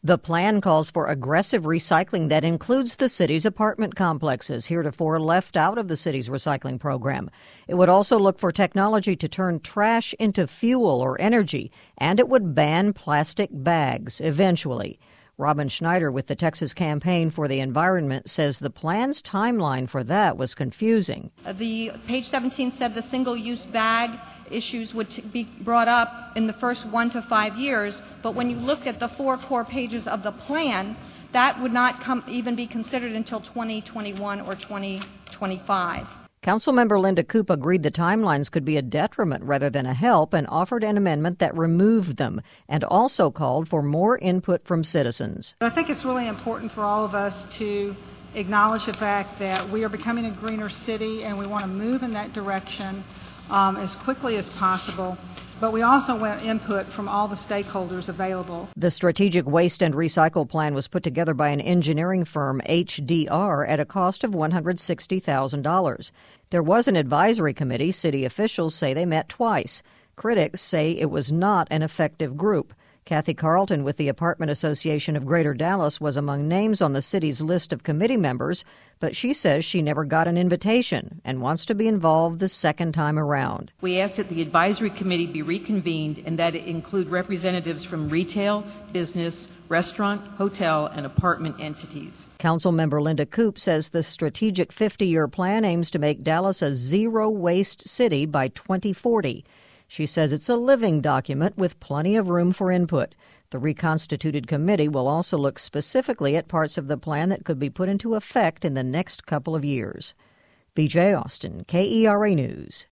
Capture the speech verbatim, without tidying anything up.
The plan calls for aggressive recycling that includes the city's apartment complexes, heretofore left out of the city's recycling program. It would also look for technology to turn trash into fuel or energy, and it would ban plastic bags eventually. Robin Schneider with the Texas Campaign for the Environment says the plan's timeline for that was confusing. The page seventeen said the single-use bag issues would t- be brought up in the first one to five years, but when you look at the four core pages of the plan, that would not come, even be considered until twenty twenty-one or twenty twenty-five. Councilmember Linda Koop agreed the timelines could be a detriment rather than a help and offered an amendment that removed them and also called for more input from citizens. I think it's really important for all of us to acknowledge the fact that we are becoming a greener city and we want to move in that direction um, as quickly as possible. But we also want input from all the stakeholders available. The Strategic Waste and Recycle Plan was put together by an engineering firm, H D R, at a cost of one hundred sixty thousand dollars. There was an advisory committee. City officials say they met twice. Critics say it was not an effective group. Kathy Carlton with the Apartment Association of Greater Dallas was among names on the city's list of committee members, but she says she never got an invitation and wants to be involved the second time around. We asked that the advisory committee be reconvened and that it include representatives from retail, business, restaurant, hotel, and apartment entities. Councilmember Linda Koop says the strategic fifty-year plan aims to make Dallas a zero-waste city by twenty forty. She says it's a living document with plenty of room for input. The reconstituted committee will also look specifically at parts of the plan that could be put into effect in the next couple of years. B J Austin, K E R A News.